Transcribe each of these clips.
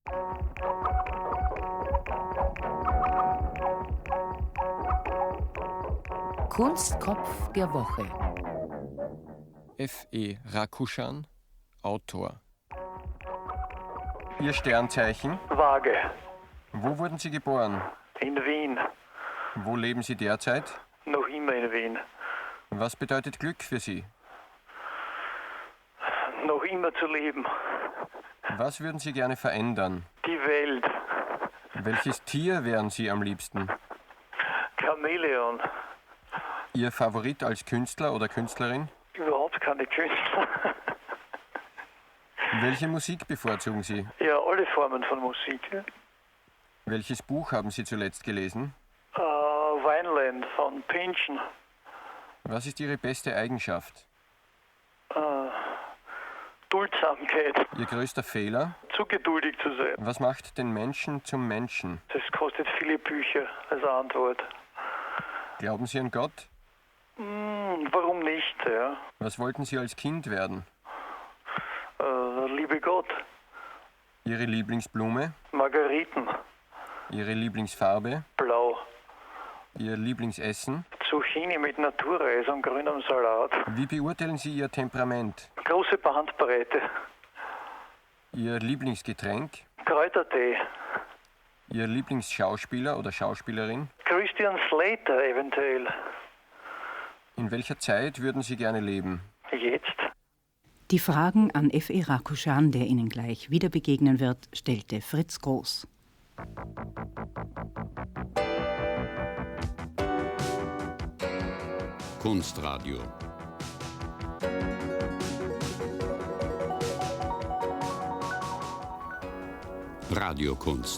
Kunstkopf der Woche. F.E. Rakuschan, Autor. Ihr Sternzeichen? Waage. Wo wurden Sie geboren? In Wien. Wo leben Sie derzeit? Noch immer in Wien. Was bedeutet Glück für Sie? Noch immer zu leben. Was würden Sie gerne verändern? Die Welt. Welches Tier wären Sie am liebsten? Chamäleon. Ihr Favorit als Künstler oder Künstlerin? Überhaupt keine Künstler. Welche Musik bevorzugen Sie? Ja, alle Formen von Musik. Ja. Welches Buch haben Sie zuletzt gelesen? Vineland von Pynchon. Was ist Ihre beste Eigenschaft? Duldsamkeit. Ihr größter Fehler? Zu geduldig zu sein. Was macht den Menschen zum Menschen? Das kostet viele Bücher als Antwort. Glauben Sie an Gott? Warum nicht, ja? Was wollten Sie als Kind werden? Liebe Gott. Ihre Lieblingsblume? Margariten. Ihre Lieblingsfarbe? Blau. Ihr Lieblingsessen? Zucchini mit Naturreis und grünem Salat. Wie beurteilen Sie Ihr Temperament? Große Bandbreite. Ihr Lieblingsgetränk? Kräutertee. Ihr Lieblingsschauspieler oder Schauspielerin? Christian Slater eventuell. In welcher Zeit würden Sie gerne leben? Jetzt. Die Fragen an F.E. Rakuschan, der Ihnen gleich wieder begegnen wird, stellte Fritz Groß. Kunstradio. Radiokunst.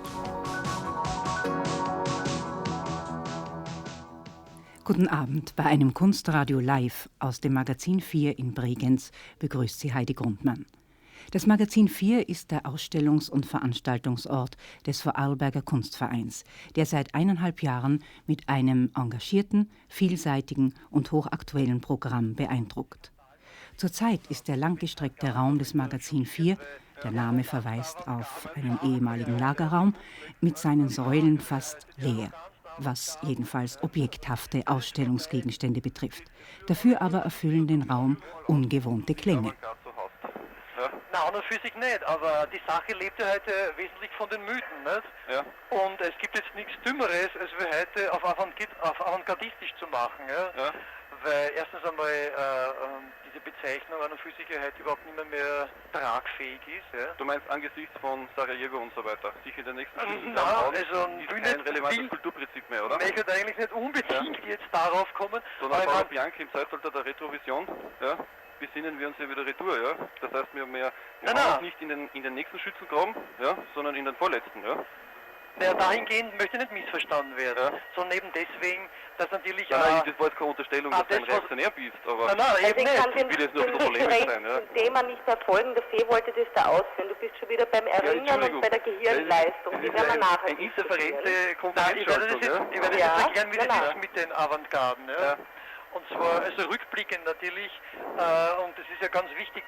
Guten Abend. Bei einem Kunstradio Live aus dem Magazin 4 in Bregenz begrüßt Sie Heidi Grundmann. Das Magazin 4 ist der Ausstellungs- und Veranstaltungsort des Vorarlberger Kunstvereins, der seit 1,5 Jahren mit einem engagierten, vielseitigen und hochaktuellen Programm beeindruckt. Zurzeit ist der langgestreckte Raum des Magazin 4, der Name verweist auf einen ehemaligen Lagerraum, mit seinen Säulen fast leer, was jedenfalls objekthafte Ausstellungsgegenstände betrifft. Dafür aber erfüllen den Raum ungewohnte Klänge. Na, an und für sich nicht, aber die Sache lebt ja heute wesentlich von den Mythen, nicht? Ja. Und es gibt jetzt nichts Dümmeres, als wir heute auf avantgardistisch zu machen, ja? Weil erstens einmal diese Bezeichnung an und für sich ja heute überhaupt nicht mehr tragfähig ist. Ja? Du meinst angesichts von Sarajevo und so weiter, sicher in der nächsten Stunden also ist kein relevantes Kulturprinzip mehr, oder? Ich möchte eigentlich nicht unbedingt jetzt darauf kommen. Sondern Paolo Bianchi im Zeitalter der Retrovision, ja? Besinnen wir uns ja wieder retour, ja? Das heißt, wir haben nicht in den nächsten Schützengraben, ja? Sondern in den vorletzten, ja? Ja, dahingehend möchte nicht missverstanden werden, sondern eben deswegen, dass natürlich... Nein, das war jetzt keine Unterstellung, dass du ein Reaktionär bist, aber eben nicht. Will das nur ein bisschen polemisch sein, ja? Thema nicht mehr folgen, der Fee wollte das da ausführen. Du bist schon wieder beim Erinnern und bei der Gehirnleistung. Die werden wir nachher ein interferente Konferenz. Ich werde das jetzt erklären, wie das ist mit den Avantgarden. Ja? Und zwar also rückblickend natürlich, und das ist ja ganz wichtig,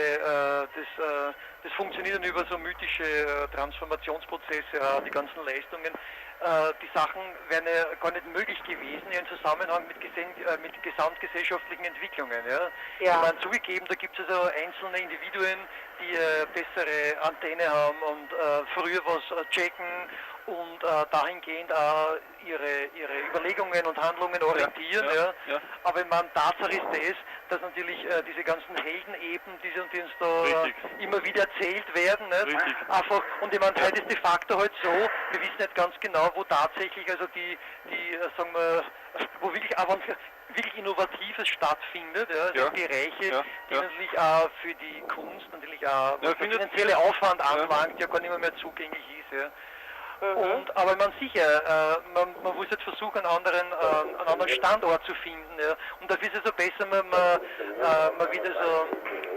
das funktioniert dann über so mythische Transformationsprozesse, die ganzen Leistungen. Die Sachen wären ja gar nicht möglich gewesen im Zusammenhang mit gesamtgesellschaftlichen Entwicklungen. Ja? Ich meine, zugegeben, da gibt es also einzelne Individuen, die bessere Antenne haben und früher was checken und dahingehend auch ihre Überlegungen und Handlungen orientieren. Ja. Aber ich meine, Tatsache ist das, dass natürlich diese ganzen Heldeneben, die uns da immer wieder erzählt werden, nicht? Einfach, und ich meine, heute ist de facto halt so, wir wissen nicht ganz genau, wo tatsächlich also die sagen wir, wo wirklich wirklich Innovatives stattfindet, also Bereiche, die natürlich auch für die Kunst natürlich auch der finanzielle Aufwand anlangt, ja gar nicht mehr zugänglich ist. Ja. Aber man sicher, man muss jetzt versuchen, einen anderen Standort zu finden. Ja. Und dafür ist es so besser, man wieder so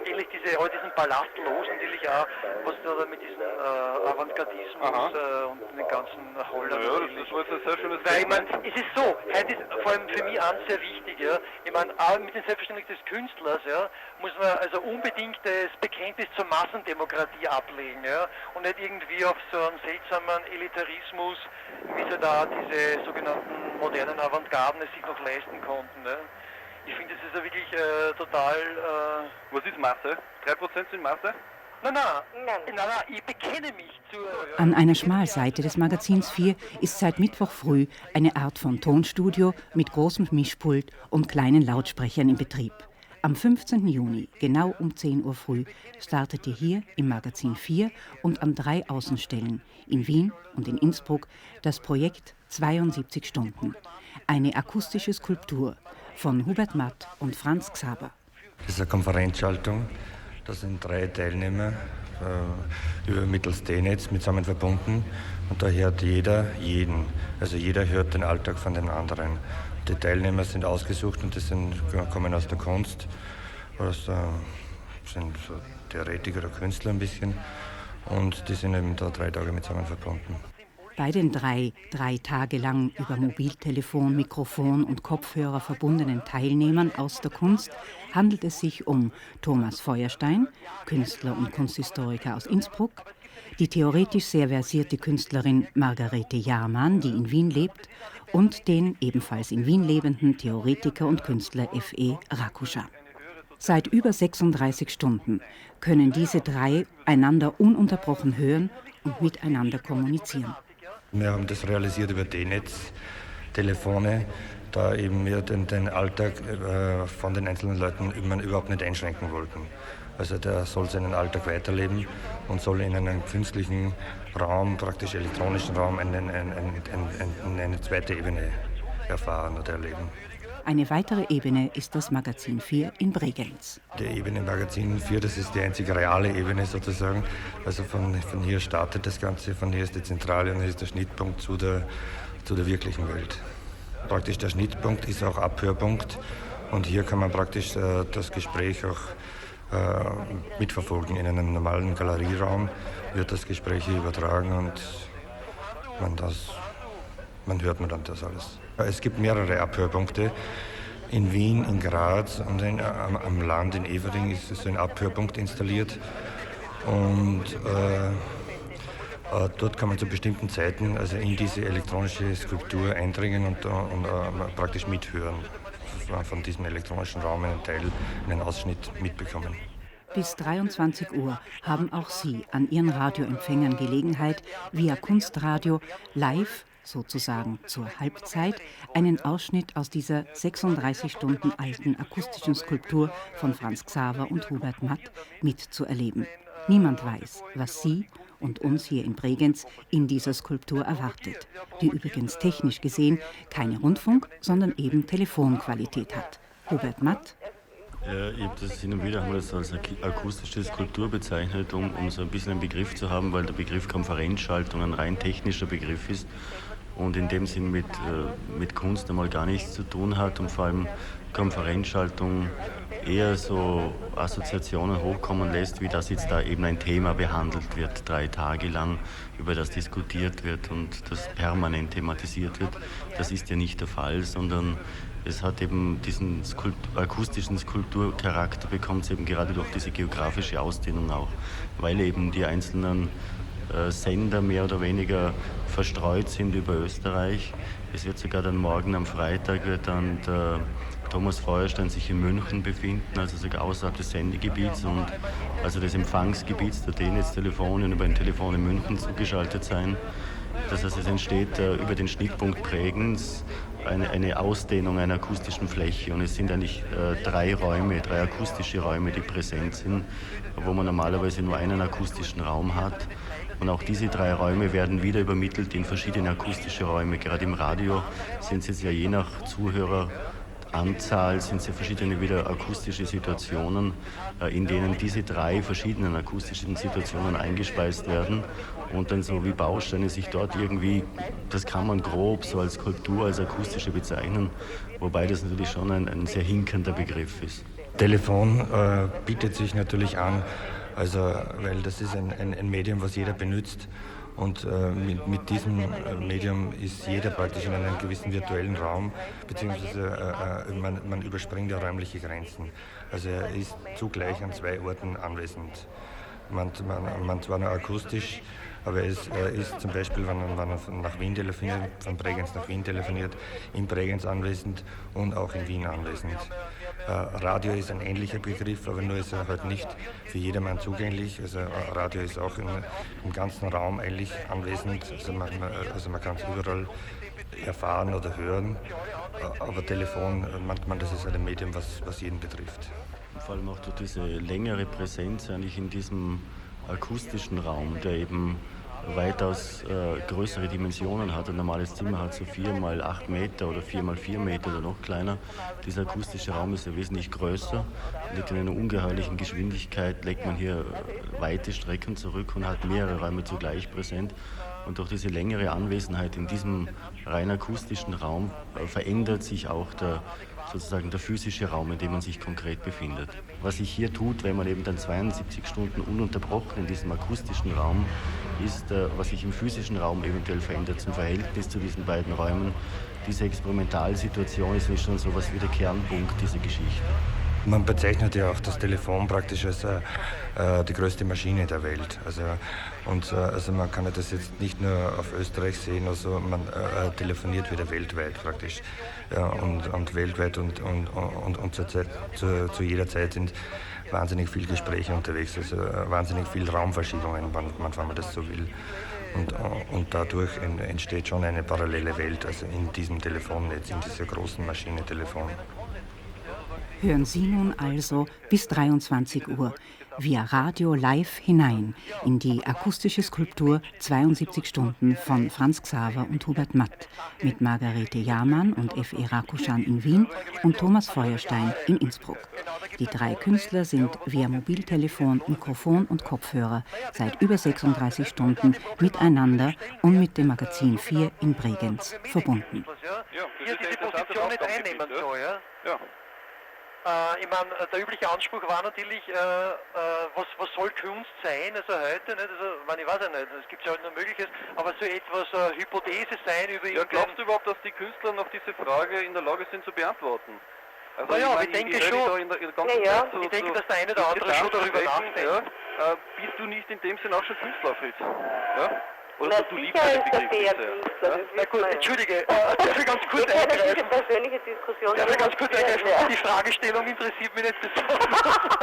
ähnlich diesen Ballast los, natürlich auch, was da mit diesem Avantgardismus und den ganzen Hollern. Ja, das war jetzt ein sehr schönes Weil ich meine, es ist so, heute ist vor allem für mich eins sehr wichtig, ja. Ich meine, auch mit dem Selbstverständnis des Künstlers, ja, muss man also unbedingt das Bekenntnis zur Massendemokratie ablegen, ja, und nicht irgendwie auf so einen seltsamen Elitarismus, wie sie da diese sogenannten modernen Avantgarden es sich noch leisten konnten, ja. Ich finde, das ist ja wirklich total... Was ist Masse? 3% sind Masse? Nein, ich bekenne mich zu... An einer Schmalseite des Magazins 4 ist seit Mittwoch früh eine Art von Tonstudio mit großem Mischpult und kleinen Lautsprechern in Betrieb. Am 15. Juni, genau um 10 Uhr früh, startete hier im Magazin 4 und an 3 Außenstellen in Wien und in Innsbruck das Projekt 72 Stunden. Eine akustische Skulptur von Hubert Matt und Franz Xaver. Das ist eine Konferenzschaltung. Da sind 3 Teilnehmer mittels D-Netz zusammen verbunden. Und da hört jeder jeden. Also jeder hört den Alltag von den anderen. Die Teilnehmer sind ausgesucht und kommen aus der Kunst. Sind so Theoretiker oder Künstler ein bisschen. Und die sind eben da 3 Tage zusammen verbunden. Bei den 3 Tage lang über Mobiltelefon, Mikrofon und Kopfhörer verbundenen Teilnehmern aus der Kunst handelt es sich um Thomas Feuerstein, Künstler und Kunsthistoriker aus Innsbruck, die theoretisch sehr versierte Künstlerin Margarete Jahrmann, die in Wien lebt, und den ebenfalls in Wien lebenden Theoretiker und Künstler F.E. Rakuscha. Seit über 36 Stunden können diese 3 einander ununterbrochen hören und miteinander kommunizieren. Wir haben das realisiert über D-Netz, Telefone, da eben wir den Alltag von den einzelnen Leuten überhaupt nicht einschränken wollten. Also der soll seinen Alltag weiterleben und soll in einem künstlichen Raum, praktisch elektronischen Raum, eine zweite Ebene erfahren oder erleben. Eine weitere Ebene ist das Magazin 4 in Bregenz. Die Ebene Magazin 4, das ist die einzige reale Ebene sozusagen. Also von hier startet das Ganze, von hier ist die Zentrale und hier ist der Schnittpunkt zu der wirklichen Welt. Praktisch der Schnittpunkt ist auch Abhörpunkt und hier kann man praktisch das Gespräch auch mitverfolgen. In einem normalen Galerieraum wird das Gespräch hier übertragen und man hört dann das alles. Es gibt mehrere Abhörpunkte. In Wien, in Graz und am Land in Everding ist so ein Abhörpunkt installiert. Und dort kann man zu bestimmten Zeiten also in diese elektronische Skulptur eindringen und praktisch mithören. Von diesem elektronischen Raum einen Ausschnitt mitbekommen. Bis 23 Uhr haben auch Sie an Ihren Radioempfängern Gelegenheit, via Kunstradio live, sozusagen zur Halbzeit, einen Ausschnitt aus dieser 36 Stunden alten akustischen Skulptur von Franz Xaver und Hubert Matt mitzuerleben. Niemand weiß, was Sie und uns hier in Bregenz in dieser Skulptur erwartet, die übrigens technisch gesehen keine Rundfunk-, sondern eben Telefonqualität hat. Hubert Matt. Ich habe das hin und wieder als akustische Skulptur bezeichnet, um so ein bisschen einen Begriff zu haben, weil der Begriff Konferenzschaltung ein rein technischer Begriff ist und in dem Sinn mit Kunst einmal gar nichts zu tun hat und vor allem Konferenzschaltung eher so Assoziationen hochkommen lässt, wie das jetzt da eben ein Thema behandelt wird, 3 Tage lang, über das diskutiert wird und das permanent thematisiert wird. Das ist ja nicht der Fall, sondern es hat eben diesen akustischen Skulpturcharakter, bekommt es eben gerade durch diese geografische Ausdehnung auch, weil eben die einzelnen Sender mehr oder weniger verstreut sind über Österreich. Es wird sogar dann morgen am Freitag wird dann der Thomas Feuerstein sich in München befinden, also sogar außerhalb des Sendegebiets und also des Empfangsgebiets der D-Netz-Telefone und über ein Telefon in München zugeschaltet sein. Das heißt, es entsteht über den Schnittpunkt Bregenz eine Ausdehnung einer akustischen Fläche und es sind eigentlich 3 akustische Räume, die präsent sind, wo man normalerweise nur einen akustischen Raum hat. Und auch diese 3 Räume werden wieder übermittelt in verschiedene akustische Räume. Gerade im Radio sind es jetzt ja je nach Zuhöreranzahl sind es ja verschiedene wieder akustische Situationen, in denen diese 3 verschiedenen akustischen Situationen eingespeist werden und dann so wie Bausteine sich dort irgendwie, das kann man grob so als Skulptur, als akustische bezeichnen, wobei das natürlich schon ein sehr hinkender Begriff ist. Telefon bietet sich natürlich an, also, weil das ist ein Medium, was jeder benutzt. Und mit diesem Medium ist jeder praktisch in einem gewissen virtuellen Raum, beziehungsweise man überspringt ja räumliche Grenzen. Also er ist zugleich an 2 Orten anwesend. Man zwar nur akustisch, aber er ist zum Beispiel, wenn er nach Wien telefoniert, von Bregenz nach Wien telefoniert, in Bregenz anwesend und auch in Wien anwesend. Radio ist ein ähnlicher Begriff, aber nur ist er halt nicht für jedermann zugänglich. Also Radio ist auch im ganzen Raum eigentlich anwesend. Also man kann es überall erfahren oder hören. Aber Telefon, das ist halt ein Medium, was jeden betrifft. Vor allem auch durch diese längere Präsenz eigentlich in diesem akustischen Raum, der eben weitaus größere Dimensionen hat. Ein normales Zimmer hat so 4x8 Meter oder 4x4 Meter oder noch kleiner. Dieser akustische Raum ist ja wesentlich größer. Mit einer ungeheuerlichen Geschwindigkeit legt man hier weite Strecken zurück und hat mehrere Räume zugleich präsent. Und durch diese längere Anwesenheit in diesem rein akustischen Raum verändert sich auch der physische Raum, in dem man sich konkret befindet. Was sich hier tut, wenn man eben dann 72 Stunden ununterbrochen in diesem akustischen Raum ist, was sich im physischen Raum eventuell verändert zum Verhältnis zu diesen beiden Räumen. Diese Experimentalsituation ist schon so etwas wie der Kernpunkt dieser Geschichte. Man bezeichnet ja auch das Telefon praktisch als die größte Maschine der Welt. Also man kann das jetzt nicht nur auf Österreich sehen, also man telefoniert wieder weltweit praktisch. Ja, und weltweit und zu jeder Zeit sind wahnsinnig viele Gespräche unterwegs, also wahnsinnig viele Raumverschiebungen, wenn man das so will. Und dadurch entsteht schon eine parallele Welt, also in diesem Telefonnetz, in dieser großen Maschine Telefon. Hören Sie nun also bis 23 Uhr via Radio live hinein in die akustische Skulptur 72 Stunden von Franz Xaver und Hubert Matt mit Margarete Jahrmann und F.E. Rakuschan in Wien und Thomas Feuerstein in Innsbruck. Die 3 Künstler sind via Mobiltelefon, Mikrofon und Kopfhörer seit über 36 Stunden miteinander und mit dem Magazin 4 in Bregenz verbunden. Hier diese Position nicht einnehmen soll, ja? Ich meine, der übliche Anspruch war natürlich, was soll Kunst sein, also heute, nicht? Also, ich weiß ja nicht, es gibt ja halt nur Mögliches, aber so etwas Hypothese sein über... Ja, glaubst du überhaupt, dass die Künstler noch diese Frage in der Lage sind zu beantworten? Also naja, ich denke schon. Ich denke, dass der eine oder andere schon darüber nachdenkt. Bist du nicht in dem Sinn auch schon Künstler, Fritz? Ja? Oder na, du liebst sicher den Begriff ist sehr. Künstler. Na gut, entschuldige, darf ich ganz kurz eingreifen? Diese persönliche Diskussion. Darf ich ganz kurz eingreifen? Die Fragestellung interessiert mich nicht besonders.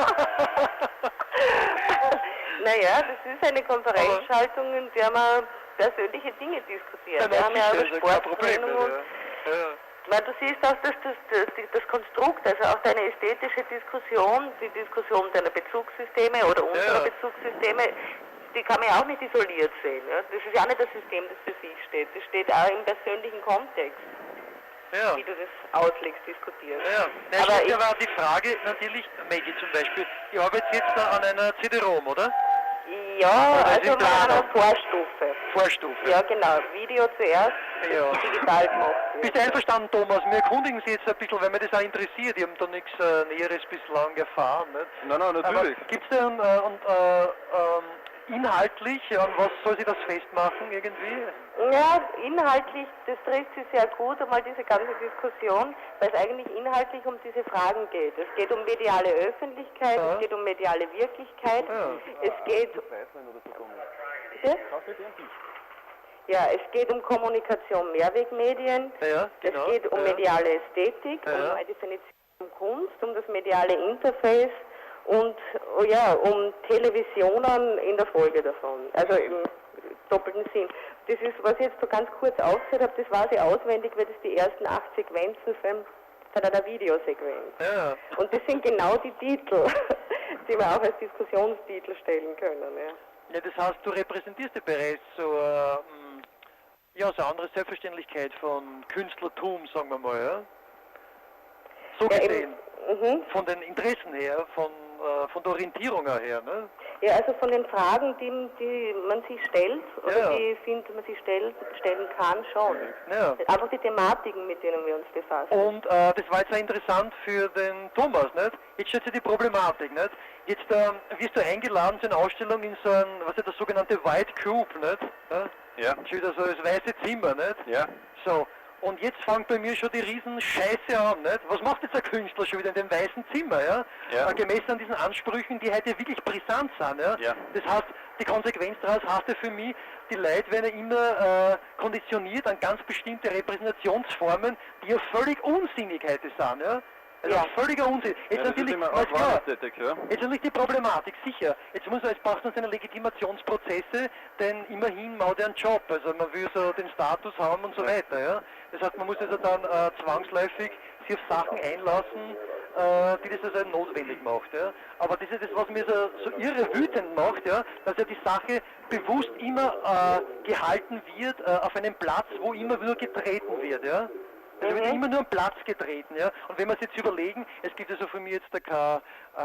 Naja, das ist eine Konferenzschaltung, in der man persönliche Dinge diskutiert. Wir haben ja auch Sporttraining und... Du siehst auch, dass das Konstrukt, also auch deine ästhetische Diskussion, die Diskussion deiner Bezugssysteme oder unserer Bezugssysteme, die kann man ja auch nicht isoliert sehen. Ja? Das ist ja auch nicht das System, das für sich steht. Das steht auch im persönlichen Kontext, wie du das auslegst, diskutierst. Ja. Aber war die Frage natürlich, Maggie zum Beispiel, ich arbeite jetzt an einer CD-ROM, oder? Ja, also an einer Vorstufe. Vorstufe. Ja, genau. Video zuerst, digital gemacht. Bist du einverstanden, Thomas? Wir erkundigen Sie jetzt ein bisschen, weil mich das auch interessiert. Ich habe da nichts Näheres bislang erfahren. Nicht? Nein, natürlich. Gibt es denn inhaltlich, an was soll sie das festmachen irgendwie? Ja, inhaltlich, das trifft sich sehr gut, einmal diese ganze Diskussion, weil es eigentlich inhaltlich um diese Fragen geht. Es geht um mediale Öffentlichkeit, es geht um mediale Wirklichkeit, es geht... Bitte? Ja, es geht um Kommunikation, Mehrwegmedien, es geht um mediale Ästhetik, um eine Definition von Kunst, um das mediale Interface und um Televisionen in der Folge davon, also im doppelten Sinn. Das ist, was ich jetzt so ganz kurz aufgezählt habe, das weiß ich auswendig, weil das die ersten 8 Sequenzen von einer Videosequenz. Ja. Und das sind genau die Titel, die wir auch als Diskussionstitel stellen können. Ja, das heißt, du repräsentierst ja bereits so eine andere Selbstverständlichkeit von Künstlertum, sagen wir mal, ja? So gesehen. Von den Interessen her, von der Orientierung her, ne? Ja, also von den Fragen, die man sich stellt, oder die man sich stellen kann, schon. Ja. Einfach die Thematiken, mit denen wir uns befassen. Und das war jetzt auch interessant für den Thomas, nicht? Jetzt stellt sich die Problematik, nicht? Jetzt wirst du eingeladen zu einer Ausstellung in so ein, was ist das sogenannte White Cube, nicht? Ja. Schon wieder so das weiße Zimmer, nicht? Ja. So. Und jetzt fängt bei mir schon die Riesenscheiße an, nicht? Was macht jetzt der Künstler schon wieder in dem weißen Zimmer, ja? Gemessen an diesen Ansprüchen, die heute wirklich brisant sind, ja? Das heißt, die Konsequenz daraus heißt ja für mich, die Leute werden ja immer konditioniert an ganz bestimmte Repräsentationsformen, die ja völlig unsinnig heute sind, ja? Also völliger Unsinn. Jetzt natürlich, jetzt natürlich die Problematik, sicher. Jetzt braucht man seine Legitimationsprozesse, denn immerhin macht er einen Job. Also man will so den Status haben und so weiter. Ja? Das heißt, man muss also dann zwangsläufig sich auf Sachen einlassen, die das also notwendig macht. Ja? Aber das ist das, was mir so irre wütend macht, ja? Dass ja die Sache bewusst immer gehalten wird auf einem Platz, wo immer wieder getreten wird. Ja? Also wird immer nur am Platz getreten, ja. Und wenn wir uns jetzt überlegen, es gibt also von mir jetzt ich habe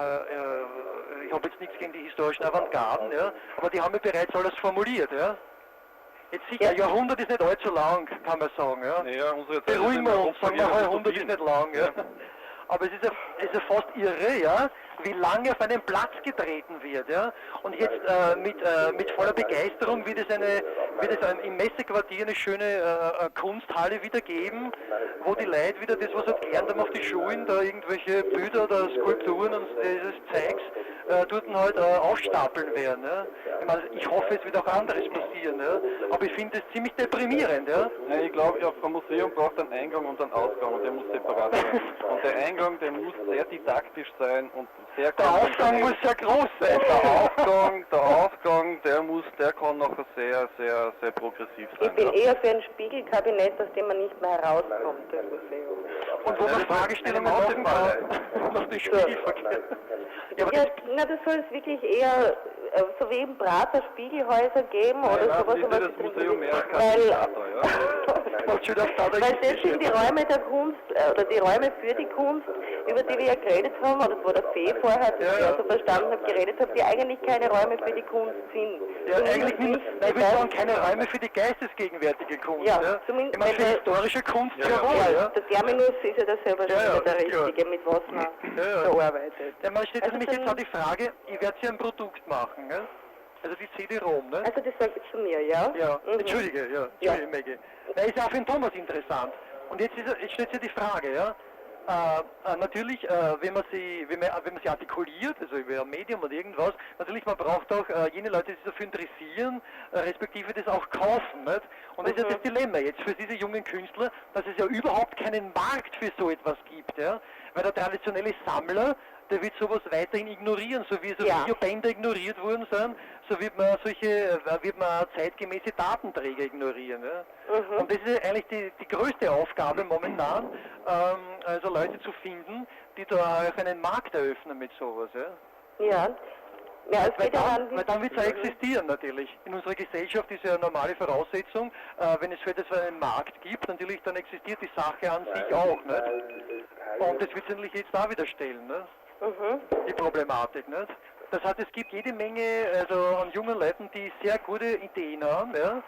jetzt nichts gegen die historischen Avantgarden, ja, aber die haben ja bereits alles formuliert, ja. Jetzt sicher, Jahrhundert ist nicht allzu lang, kann man sagen, ja. Ja, unsere Zeit beruhigen wir uns, sagen wir, Jahrhundert ist nicht lang, ja. Aber es ist ja fast irre, ja, wie lange auf einen Platz getreten wird, ja. Und jetzt mit voller Begeisterung wird es im Messequartier eine schöne Kunsthalle wieder geben, wo die Leute wieder das, was sie gelernt haben auf die Schulen, da irgendwelche Bilder oder Skulpturen und dieses Zeugs dort halt aufstapeln werden. Ja. Ich meine, ich hoffe, es wird auch anderes passieren, ja. Aber ich finde es ziemlich deprimierend, ja. Nein, ich glaube, ein Museum braucht einen Eingang und einen Ausgang und der muss separat sein. Und der Eingang, der muss sehr didaktisch sein und sehr der Aufgang muss sehr groß sein. Der Aufgang, der kann nachher sehr, sehr, sehr progressiv sein. Ich bin eher für ein Spiegelkabinett, aus dem man nicht mehr herauskommt, das Museum. Und wo man Fragestellungen machen kann, nach dem Spiegelverkehr. Das soll es wirklich eher so wie im Prater Spiegelhäuser geben oder sowas. Das Museum mehr als Katalysator, ja. Weil das sind die Räume der Kunst, oder die Räume für die Kunst, über die wir ja geredet haben, oder wo der Fee vorher, so verstanden hat, geredet hat, die eigentlich keine Räume für die Kunst sind. Ja, eigentlich nicht. Ich würde sagen, keine Räume für die geistesgegenwärtige Kunst. Ja, zumindest. Ich meine, für historische Kunst Der Terminus ist ja das selber schon der richtige, mit was man da arbeitet. Ja, man stellt nämlich jetzt auch die Frage, ich werde hier ein Produkt machen, ne? Also die CD-ROM, ne? Also das sagt jetzt zu mir, ja? Ja, Entschuldige, Maggie. Das ist auch für den Thomas interessant. Und jetzt stellt sich die Frage, ja? Natürlich, wenn man sie artikuliert, also über ein Medium oder irgendwas, natürlich, man braucht auch jene Leute, die sich dafür interessieren, respektive das auch kaufen, nicht? Und das ist ja das Dilemma jetzt für diese jungen Künstler, dass es ja überhaupt keinen Markt für so etwas gibt, ja? Weil der traditionelle Sammler, der wird sowas weiterhin ignorieren, so wie so Videobänder ignoriert worden sind, so wird man zeitgemäße Datenträger ignorieren. Ja? Und das ist eigentlich die größte Aufgabe momentan, also Leute zu finden, die da auch einen Markt eröffnen mit sowas. Ja? Weil dann wird es ja existieren natürlich. In unserer Gesellschaft ist ja eine normale Voraussetzung, wenn es für das einen Markt gibt, natürlich dann existiert die Sache an sich auch. Nicht? Und das wird sich natürlich jetzt da wieder stellen. Ne? Die Problematik. Nicht? Das heißt, es gibt jede Menge an jungen Leuten, die sehr gute Ideen haben, ja?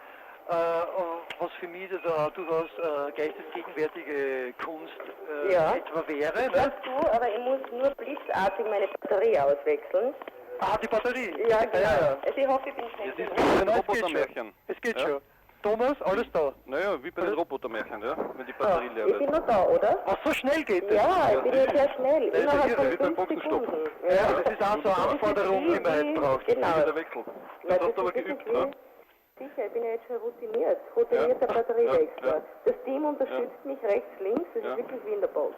Was für mich durchaus geistesgegenwärtige Kunst etwa wäre. Weißt du, aber ich muss nur blitzartig meine Batterie auswechseln. Ah, die Batterie? Ja, genau. Ja. Also ich hoffe, ich bin schnell. Es ist wie bei den Robotermärchen. Es geht schon. Thomas, alles da? Naja, wie bei den Robotermärchen, ja, wenn die Batterie leer wird. Ich bin noch da, oder? Ach, so schnell geht es? Ja, ich bin jetzt sehr schnell. Innerhalb von 5 Sekunden. Ja, das ist auch so eine Anforderung, die man jetzt braucht. Genau. Der Wechsel. Das hast du aber geübt, ne? Sicher, ich bin ja jetzt schon routinierter Batteriewechsler. Das Team unterstützt mich rechts, links, das ist wirklich wie in der Box.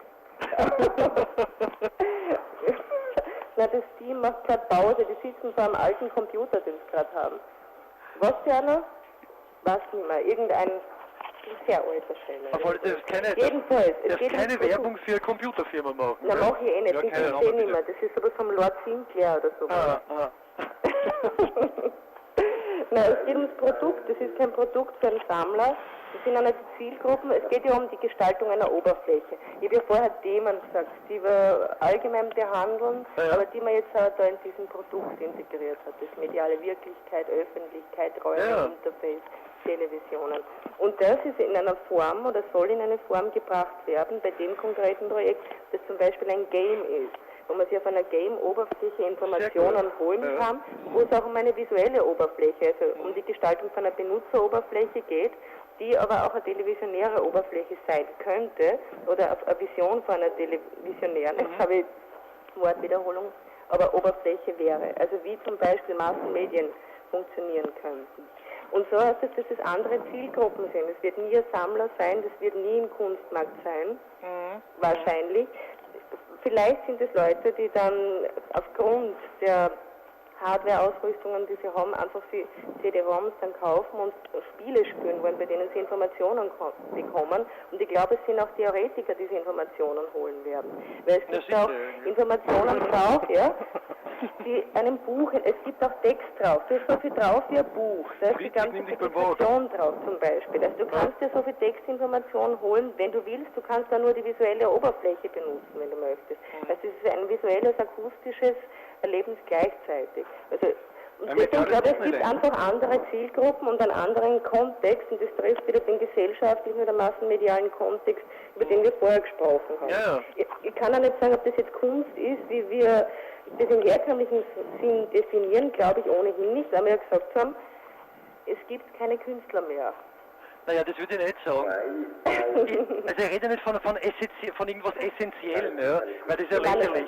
Na, das Team macht gerade Pause, die sitzen vor einem alten Computer, den sie gerade haben. Was für einer? Weiß nicht mehr, irgendein sehr alter Stelle. Jedenfalls, es geht keine Werbung für eine Computerfirma machen. Na, mache ich eh nicht, das verstehe ich nicht mehr. Das ist sowas vom Lord Sinclair oder so. Nein, es geht ums Produkt. Das ist kein Produkt für einen Sammler. Das sind auch nicht die Zielgruppen. Es geht ja um die Gestaltung einer Oberfläche. Ich habe ja vorher Themen gesagt, die wir allgemein behandeln, aber die man jetzt auch da in diesem Produkt integriert hat. Das mediale Wirklichkeit, Öffentlichkeit, Räume-Interface, Televisionen. Und das ist in einer Form oder soll in eine Form gebracht werden, bei dem konkreten Projekt, das zum Beispiel ein Game ist, wo man sich auf einer Game-Oberfläche Informationen holen kann, wo es auch um eine visuelle Oberfläche, also um die Gestaltung von einer Benutzeroberfläche geht, die aber auch eine televisionäre Oberfläche sein könnte oder eine Vision von einer televisionären, jetzt habe ich Wortwiederholung, aber Oberfläche wäre. Also wie zum Beispiel Massenmedien funktionieren könnten. Und so heißt es, dass es andere Zielgruppen sind. Es wird nie ein Sammler sein, das wird nie ein Kunstmarkt sein, wahrscheinlich. Vielleicht sind es Leute, die dann aufgrund der Hardware-Ausrüstungen, die sie haben, einfach für CD-ROMs dann kaufen und Spiele spielen wollen, bei denen sie Informationen bekommen. Und ich glaube, es sind auch Theoretiker, die diese Informationen holen werden. Weil es gibt auch Informationen drauf, die einem Buch, es gibt auch Text drauf. Da ist so viel drauf wie ein Buch. Da ist die ganze Spezifikation drauf zum Beispiel. Also du kannst dir so viel Textinformationen holen, wenn du willst. Du kannst da nur die visuelle Oberfläche benutzen, wenn du möchtest. Also es ist ein visuelles, akustisches Erlebnis gleichzeitig. Also, und deswegen glaube ich, es gibt einfach andere Zielgruppen und einen anderen Kontext und das trifft wieder den gesellschaftlichen oder massenmedialen Kontext, über den wir vorher gesprochen haben. Ich kann auch nicht sagen, ob das jetzt Kunst ist, wie wir das im herkömmlichen Sinn definieren, glaube ich ohnehin nicht, weil wir ja gesagt haben, es gibt keine Künstler mehr. Naja, das würde ich nicht sagen. Also ich rede nicht von irgendwas Essentiellem, weil das ist ja lächerlich.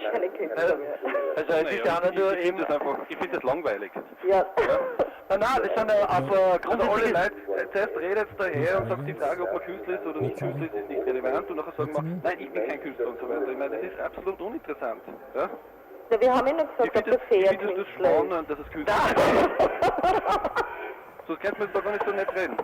Also es ist ja nur eben... Ich finde das langweilig. Ja. Nein, das sind aber grundsätzlich... Alle Leute, zuerst redet es daher und sagt die Frage, ob man Künstler ist oder nicht Künstler ist nicht relevant und nachher sagen wir, nein, ich bin kein Künstler und so weiter. Ich meine, das ist absolut uninteressant. Ja? Ja, wir haben ja noch gesagt, ob das fair Künstler ist. Spannend, dass es Künstler ist. Sonst könnte man jetzt da gar nicht so nett reden.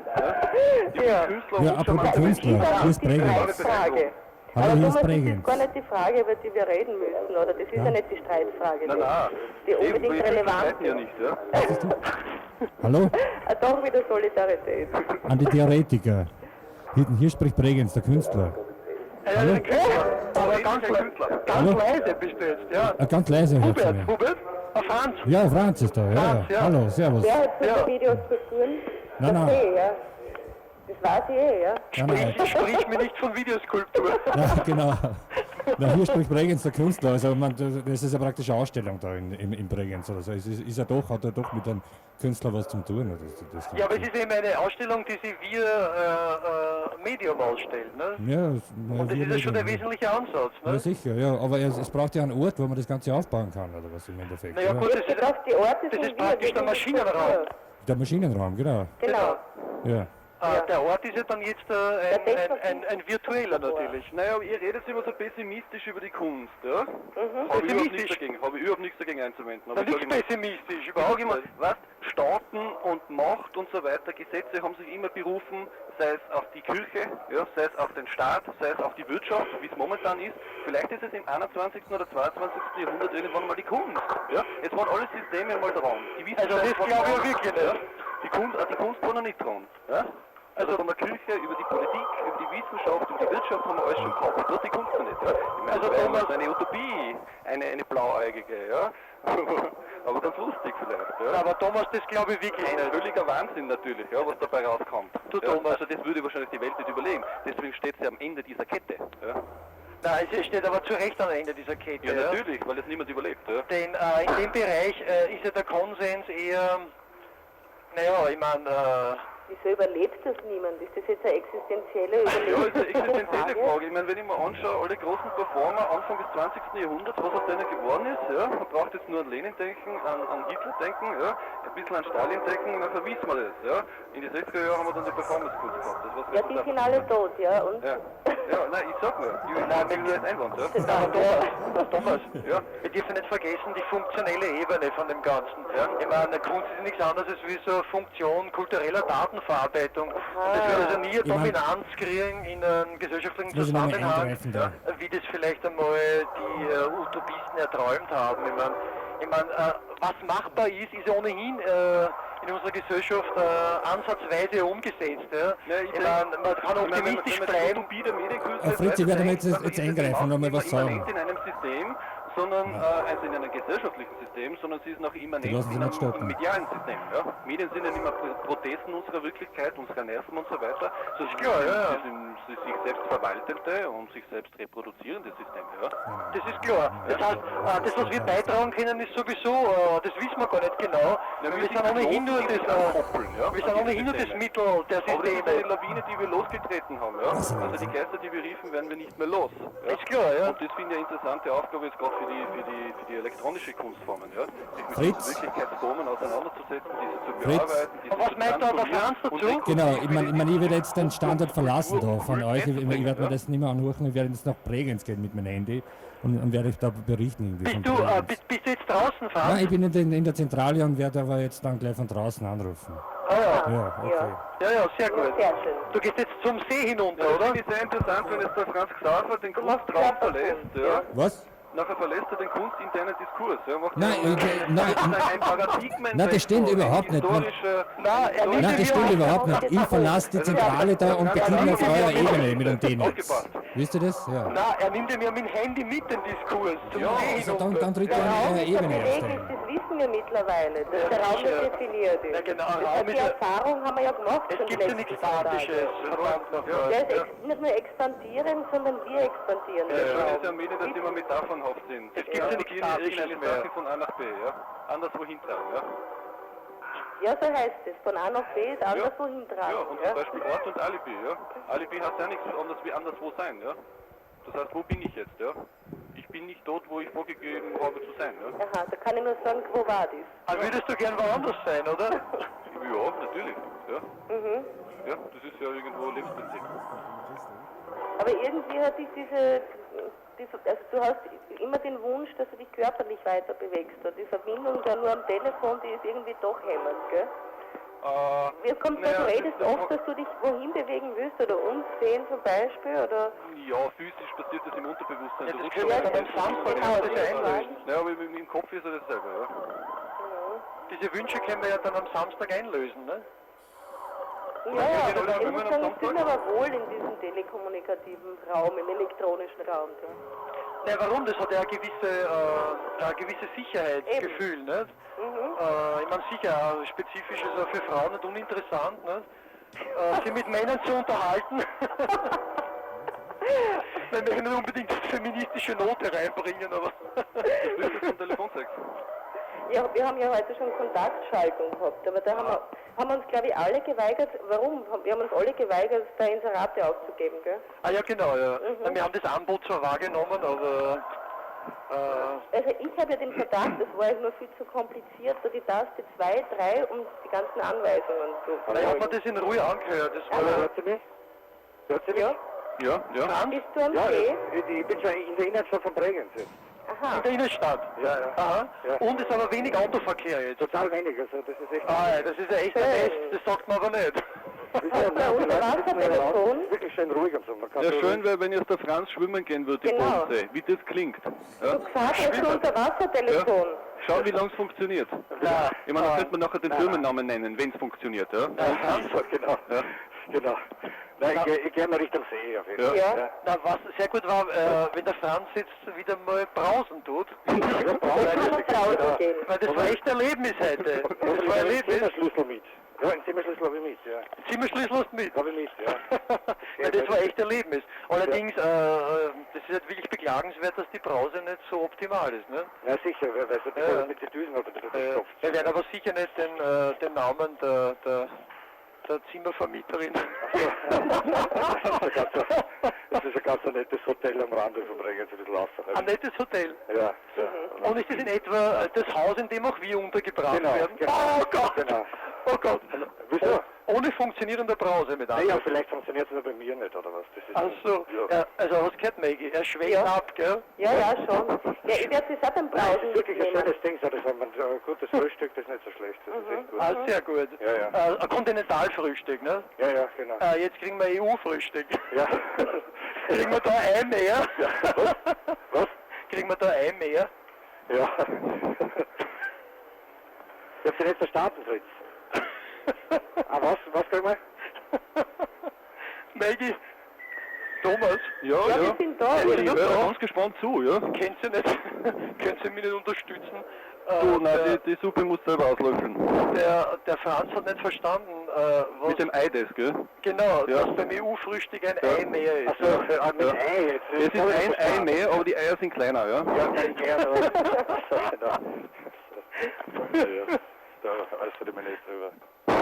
Ja, Künstler apropos Künstler, hier ist Bregenz. Aber Thomas, das ist gar nicht die Frage, über die wir reden müssen, oder? Das ist ja nicht die Streitfrage. Nein, die unbedingt relevant ist. Ja nicht, ja? Hallo? Doch wieder Solidarität. An die Theoretiker. Hier spricht Bregenz, der Künstler. Hallo? Aber ganz leise bist du jetzt, ja? Ganz leise. Hubert? Franz? Ja, Franz ist da, Franz, ja. Hallo, servus. Wer hat diese Videos zu tun? Nein. Das weiß ich ja. Sprich mir nicht von Videoskulptur. Ja, genau. Na, hier spricht Bregenz der Künstler. Also das ist ja praktisch eine Ausstellung da in Bregenz oder so. Hat er doch mit einem Künstler was zu tun? Das ja, aber es ist eben eine Ausstellung, die sie via Medium ausstellt. Ne? Ja, und das ist ja schon der wesentliche Ansatz. Ne? Ja, sicher, ja. Aber es braucht ja einen Ort, wo man das Ganze aufbauen kann, oder was im Endeffekt. Naja, gut, das ist praktisch der Maschinenraum. Der Maschinenraum, genau. Genau. Ja. Der Ort ist ja dann jetzt ein virtueller natürlich. Naja, aber ihr redet immer so pessimistisch über die Kunst, ja? Habe ich überhaupt nichts dagegen einzuwenden. Aber nicht pessimistisch, überhaupt nicht. Was? Staaten und Macht und so weiter, Gesetze haben sich immer berufen, sei es auf die Kirche, ja, sei es auf den Staat, sei es auf die Wirtschaft, wie es momentan ist. Vielleicht ist es im 21. oder 22. Jahrhundert irgendwann mal die Kunst. Ja? Jetzt waren alle Systeme mal dran. Also das glaube ich ja wirklich nicht. Die Kunst war noch nicht dran. Ja? Also von der Kirche über die Politik, über die Wissenschaft und die Wirtschaft haben wir alles schon gehabt. Das ist die Kunst noch nicht. Ja? Ich meine, das ist eine Utopie, eine blauäugige, ja. Aber ganz lustig vielleicht. Ja? Aber Thomas, das glaube ich wirklich ein völliger Wahnsinn natürlich, ja, was dabei rauskommt. Du Thomas. Also das würde wahrscheinlich die Welt nicht überleben. Deswegen steht sie am Ende dieser Kette. Ja? Nein, es steht aber zu Recht am Ende dieser Kette. Ja, natürlich, weil es niemand überlebt. Ja? Denn in dem Bereich ist ja der Konsens eher, naja, ich meine... Wieso überlebt das niemand? Ist das jetzt eine existenzielle Überlegung? Ja, das ist eine existenzielle Frage. Ich meine, wenn ich mir anschaue, alle großen Performer Anfang des 20. Jahrhunderts, was aus denen geworden ist, ja, man braucht jetzt nur an Lenin denken, an Hitler denken, ja, ein bisschen an Stalin denken, dann wissen wir das. Ja. In den 60er Jahren haben wir dann die Performance-Kunst gehabt. Das ja, die sind alle tot, ja. Und? Ja, nein, ich sag nur, ich will nur als Einwand. Ja. Thomas, ja, wir dürfen nicht vergessen, die funktionelle Ebene von dem Ganzen. Ja. Ich meine, Kunst ist nichts anderes als wie so eine Funktion kultureller Datenverarbeitung. Und das wird also nie eine Dominanz kriegen in einem gesellschaftlichen Zusammenhang, wie das vielleicht einmal die Utopisten erträumt haben. Ich meine, was machbar ist, ist ohnehin in unserer Gesellschaft ansatzweise umgesetzt. Ja? Man kann optimistisch bleiben. Fritz, ich werde jetzt eingreifen und nochmal was sagen. In einem System, sondern also in einem gesellschaftlichen System, sondern sie ist noch immanent in einem medialen System. Ja? Medien sind ja nicht mehr Prothesen unserer Wirklichkeit, unserer Nerven und so weiter. So ist klar, sie sind sich selbst verwaltende und sich selbst reproduzierende Systeme. Ja? Das ist klar. Das heißt, das, was wir beitragen können, ist sowieso, das wissen wir gar nicht genau. Wir sind ohnehin nur das Mittel der Systeme. Aber das ist eine Lawine, die wir losgetreten haben. Ja? Also die Geister, die wir riefen, werden wir nicht mehr los. Ja? Ist klar, ja. Und das finde ich eine interessante Aufgabe jetzt gerade für die elektronische Kunstformen. Ja? Sich mit diesen Wirklichkeitsformen auseinanderzusetzen, diese zu bearbeiten, diese was meint da der Franz dazu? Genau, ich werde jetzt den Standort verlassen da von euch. Ich werde mir das nicht mehr anhören. Ich werde jetzt nach Bregenz gehen mit meinem Handy und werde euch da berichten. Bist du jetzt draußen, Franz? Nein, ich bin in der Zentrale und werde aber jetzt dann gleich von draußen anrufen. Ah ja. Ja, okay. Ja, sehr gut. Sehr schön. Du gehst jetzt zum See hinunter, oder? Das ist sehr interessant, wenn jetzt der Franz Xaver den Kunstraum verlässt. Ja. Was? Nachher verlässt er den kunstinternen Diskurs. Ja, Nein, das stimmt überhaupt nicht. Nein, das stimmt überhaupt nicht. Ich verlasse die Zentrale da und beginne auf eurer Ebene mit dem D-Netz. Wisst ihr das? Ja. Nein, er nimmt ja mit dem Handy mit den Diskurs. Also dann tritt er in eine Ebene erst ein. Das wissen wir mittlerweile, dass der Raum nicht definiert ist. Ja, genau. Die Erfahrung haben wir ja gemacht. Es gibt ja nichts Statisches. Der ist nicht nur expandierend, sondern wir expandieren. Ja, schön ist ja Medien, dass immer metaphernhaft sind. Es gibt ja nichts Statisches mehr. Sache von A nach B, ja? Anderswo hintragen, ja? Ja, so heißt es. Von A nach B ist anderswo hintragen. Ja, und zum Beispiel Ort und Alibi, ja? Alibi hat ja nichts anderes wie anderswo sein, ja? Das heißt, wo bin ich jetzt, ja? Ich bin nicht dort, wo ich vorgegeben habe zu sein, ja? Aha, da kann ich nur sagen, wo war das? Aber würdest du gern woanders sein, oder? Ja, natürlich, ja. Ja, das ist ja irgendwo Lebensprinzip. Aber irgendwie hat dich also du hast immer den Wunsch, dass du dich körperlich weiter bewegst. Und die Verbindung da nur am Telefon, die ist irgendwie doch hemmend, gell? Wie kommt du redest oft, dass du dich wohin bewegen willst oder uns sehen zum Beispiel, oder? Ja, physisch passiert das im Unterbewusstsein. Ja, das können wir dann am Samstag einlösen. Ja, aber im Kopf ist er das selber, ja. Diese Wünsche können wir ja dann am Samstag einlösen, ne? Ja, ich muss sagen, ich fühle mich aber wohl in diesem telekommunikativen Raum, im elektronischen Raum. Ja, warum? Das hat ja ein gewisses Sicherheitsgefühl, nicht? Ich meine, sicher, spezifisch ist auch für Frauen nicht uninteressant, nicht? Sie mit Männern zu unterhalten. Wir möchten nicht unbedingt feministische Note reinbringen, aber... Das ist von Telefonsex. Ja, wir haben ja heute schon Kontaktschaltung gehabt, aber da haben wir uns, glaube ich, alle geweigert. Warum? Wir haben uns alle geweigert, da Inserate aufzugeben, gell? Ah ja, genau, ja. Wir haben das Angebot zwar wahrgenommen, aber... Also ich habe ja den Verdacht, das war nur viel zu kompliziert, da die Taste 2, 3, um die ganzen Anweisungen zu verfolgen. Ich habe mir das in Ruhe angehört. Hört sie mich? Hört sie mich? Ja. Bist du am See? Ich bin schon in der Innenstadt von Bregenz jetzt. Aha. In der Innenstadt? Ja. Aha. Ja. Und es ist aber wenig Autoverkehr jetzt. Total wenig, also das ist echt... Ja, das ist ja echt ein Nest, das sagt man aber nicht. Unterwassertelefon? Wirklich schön ruhig und so. Ja, schön wäre, wenn jetzt der Franz schwimmen gehen würde, die Bodensee. Wie das klingt. Ja? Du gesagt hast, Unterwassertelefon. Ja. Schau, wie lange es funktioniert. Ja. Ich meine, das könnte man nachher den Firmennamen nennen, wenn es funktioniert. Ja? Genau. Ja. Genau. Nein, ich gehe mal Richtung See auf jeden Fall. Ja. Na, was sehr gut war, wenn der Franz jetzt wieder mal brausen tut. Weil das war echt ein Erlebnis heute. Das war ein Erlebnis. Zimmerschlüssel mit. Ja, ein Zimmerschlüssel habe ich mit, ja. Zimmerschlüssel hast du mit? Habe ich mit, ja. Weil das war echt ein Erlebnis. Allerdings, das ist halt wirklich beklagenswert, dass die Brause nicht so optimal ist, ne? Ja, sicher, weil so mit den Düsen hat er verstopft. Wir werden aber sicher nicht den Namen der Zimmervermieterin. Das ist ein ganz nettes Hotel am Rande von Bregenz, ein bisschen außerhalb. Ein nettes Hotel? Ja. Und ist das in etwa das Haus, in dem auch wir untergebracht werden? Genau. Oh Gott! Genau. Oh Gott! Wieso? Ohne funktionierende Brause mit anderen. Ja, vielleicht funktioniert es nur bei mir nicht, oder was? Das ist also, ja, also was gehört Maggie? Er schwächt ab, gell? Ja, schon. Ja, ich werde das auch beim Brausen das ist wirklich ein schönes Ding, so, das war ein gutes Frühstück, das ist nicht so schlecht. Das ist echt gut. Ah, sehr gut. Ja. Ein Kontinentalfrühstück, ne? Ja, genau. Jetzt kriegen wir EU-Frühstück. Ja. Kriegen wir da ein mehr? Was? Kriegen wir da ein mehr? Ja. Jetzt sind jetzt der Starten, Fritz. Was können wir? Maggie, Thomas? Ja, wir sind da. Ich höre ganz gespannt zu, ja. Können Sie mich nicht unterstützen? Nein, die Suppe muss selber auslöffeln. Der Franz hat nicht verstanden, was... Mit dem Eides, gell? Genau, Ja. dass beim EU-Frühstück ein Ei mehr ist. Achso, mit Ei jetzt. Es ist ein Ei mehr, aber die Eier sind kleiner, ja? Ja, kann ich gerne. Da, alles für die Minister über.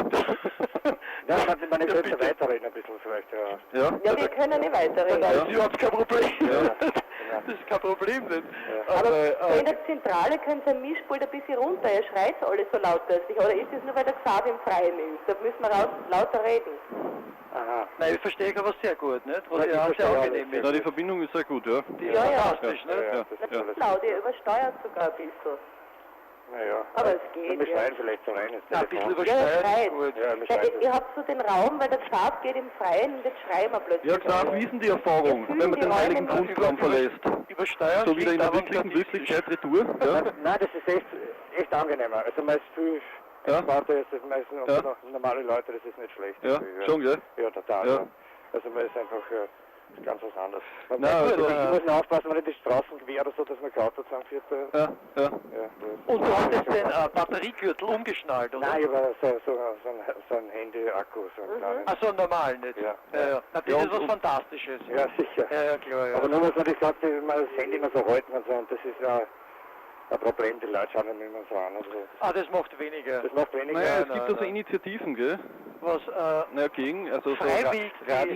Ja, man könnte weiterreden ein bisschen vielleicht, ja. Ja, wir können nicht weiterreden. Das ist überhaupt kein Problem. Ja. Das ist kein Problem nicht. Aber in der Zentrale können Sie ein Mischpult ein bisschen runter, er schreit alles so laut plötzlich. Oder ist es nur, weil der Xavi im Freien ist? Da müssen wir lauter reden. Aha. Nein, ich verstehe aber sehr gut, nicht? Was Ja, ja ich sehr verstehe angenehm ist. Na, die Verbindung ist sehr gut, ja. Die ist Ja, ja. fantastisch, nicht? Ja. Das ist laut, ihr übersteuert sogar ein bisschen. Naja. Aber es geht, Wir ja. schreien vielleicht so rein. Ja, ein bisschen Ja, übersteuert schreit. ist gut. Ja, wir schreien. Ihr habt so den Raum, weil der Xavi geht im Freien und jetzt schreien wir plötzlich. Ja, klar, wie ist denn die Erfahrung, Wir wenn man den fühlen die heiligen Räume Kunstraum verlässt? Übersteuern So wieder in der klingt aber wirklichen Wirklichkeit retour, ja? Nein, das ist echt angenehmer. Also man ist viel entspannter, ist das meistens Ja. noch normale Leute, das ist nicht schlecht. Ja, schon, gell? Ja, total. Ja. Ja. Also man ist einfach ganz was anderes. Man Nein, muss, also, ich muss nur aufpassen, wenn ich die Straßengewehr oder so, dass man kein Auto zusammenführt. Ja. Ja, Und du hast jetzt den Batteriegürtel umgeschnallt, oder? Nein, aber so ein Handy-Akku, so ein kleines. Achso, normal nicht. Ja. Na, das Ja, ist was und- Fantastisches. Ja, sicher. Ja, klar, ja. Aber nur muss man das Handy immer so halten und so, und das ist ja ein Problem, die Leute schauen nicht immer so an. Also Das macht weniger. das macht weniger. Naja, es nein, gibt also nein. Initiativen, gell? Was, Naja, gegen, also so Freiwillig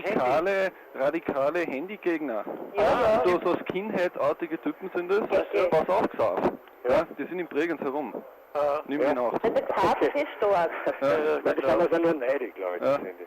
radikale Handygegner. Ja, ja. So Skinhead-artige Typen sind das. Okay. Pass auf, Xav. Ja, die sind in Bregenz herum. Nimm ihn auf. Also der Xavi ist stark. Weil die sind also nur neidig, glaube ich. Ja. Das Handy.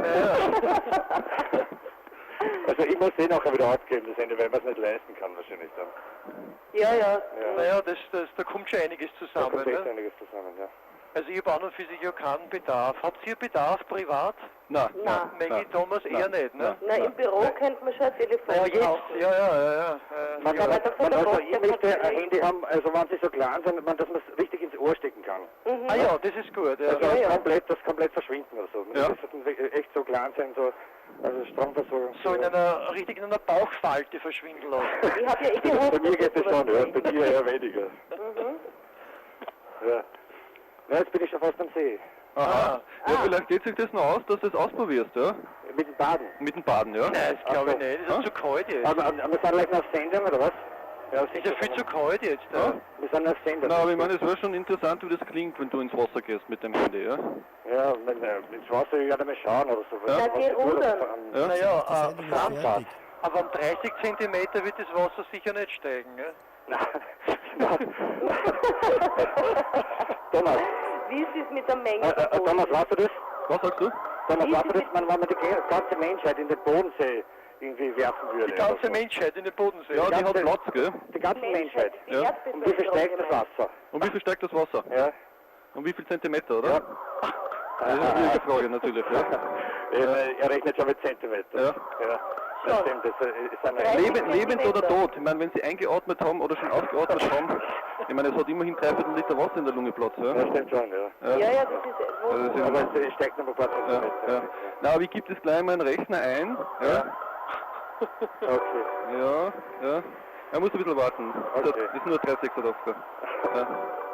Ja. Also ich muss nachher wieder abgeben, das Handy, weil man es nicht leisten kann wahrscheinlich dann. Ja, ja. Naja, da kommt schon einiges Da zusammen. kommt echt Ne? einiges zusammen, ja. Also ich habe an und für sich ja keinen Bedarf. Habt ihr Bedarf privat? Nein. Nein. Maggie, Thomas eher nicht, ne? Na, im Büro könnte man schon ein Telefon Ja, jetzt. brauchen. Ja. Man Ja, kann, aber der man Fotograf, also ich der möchte kann ein Handy haben, also wenn sie so klein sind, dass man es richtig ins Ohr stecken kann. Ah ja, das ist gut. Ja. Also ja. das komplett verschwinden oder so. Ja. Das sollte echt so klein sein, so, also Stromversorgung. So in einer Bauchfalte verschwinden lassen. Ich habe ja eh gehofft, Bei mir geht dass es schon, ja. sowas Bei dir eher weniger. Mhm. Ja. Na, jetzt bin ich schon fast am See. Aha. Ja, vielleicht geht sich das noch aus, dass du es ausprobierst, ja? Mit dem Baden. Mit dem Baden, ja? Nein, das glaube ich Ach so. nicht. Das ist zu kalt jetzt. Aber wir sind gleich auf Sendung, oder was? Ja, Ist ja viel zu kalt jetzt. Ja. Wir sind auf Sendung. Na, aber ich meine, es wäre schon interessant, wie das klingt, wenn du ins Wasser gehst mit dem Handy, ja? Ja, ins Wasser, ich werde mal schauen oder so. Ja. Ja, geh rudern. Ja? Naja, Sendung ist fertig. aber um 30 cm wird das Wasser sicher nicht steigen. Ne? Thomas, Wie ist es mit der Menge? Thomas, weißt du das? Was sagst du? Thomas, Wie weißt du ist das, wenn man die ganze Menschheit in den Bodensee irgendwie werfen würde? Die ganze oder so? Menschheit in den Bodensee. Ja, die ganze- hat Platz, gell? Die ganze Menschheit. Die Ja. Und wie viel steigt das Wasser? Und wie viel steigt das Wasser? Ja. Um wie viel Zentimeter, oder? Ja. Das ist eine gute Frage, natürlich, ja. Er rechnet schon mit Zentimeter. Ja. Ja. Das stimmt, das ist eine Lebend oder tot? Ich meine, wenn sie eingeatmet haben oder schon ausgeatmet haben, ich meine, es hat immerhin 3/4 Liter Wasser in der Lunge Platz, ja? Ja, stimmt schon, ja. Ja, ja, das Also ist... das Aber ist, es steckt noch ein paar ja, Zentimeter. ja. Na, aber ich gebe das gleich mal einen Rechner ein, ja? Okay. Ja, ja. Er muss ein bisschen warten. Okay. Das ist nur 3,6er Dafka. Ja.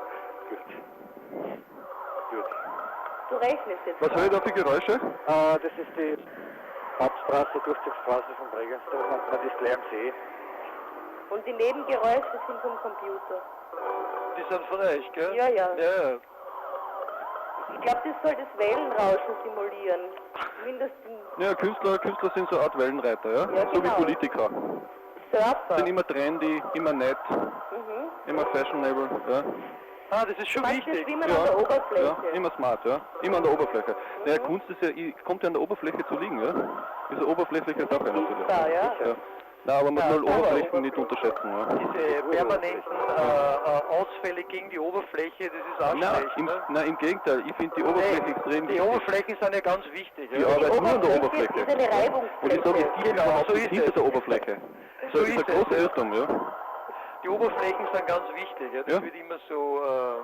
Gut. Du rechnest jetzt. Was höre ich da für Geräusche? Das ist die Hauptstraße, Durchzugsstraße von Bregenz, da man ist gleich am See. Und die Nebengeräusche sind vom Computer. Die sind von euch, gell? Ja, ja. Ja. Ich glaube, das soll das Wellenrauschen simulieren. Mindestens Ja, Künstler sind so eine Art Wellenreiter, ja? Ja, So wie genau. Politiker. Surfer. Sind immer trendy, immer nett, immer fashionable, ja? Ah, das ist schon Manche wichtig. schwimmen an der Oberfläche. Ja, immer smart, ja. Immer an der Oberfläche. Naja, Kunst ist ja, kommt ja an der Oberfläche zu liegen, ja. Ist eine oberflächliche Sache natürlich. Sichtbar, ja. Ja. Na, aber man Ja, soll aber- Oberflächen nicht unterschätzen, ja. Diese permanenten Ausfälle gegen die Oberfläche, das ist auch schlecht. Ne? Im Gegenteil, ich finde die Oberfläche extrem Die wichtig. Oberflächen sind ja ganz wichtig. Die Ja. arbeiten nur an der ist Oberfläche. eine Und ich sage, Reibungsfläche. es gibt überhaupt so nicht ist hinter es. der Oberfläche. So Das ist ein ist es. großer Irrtum, ja. Die Oberflächen sind ganz wichtig. Ja. Das Ja. wird immer so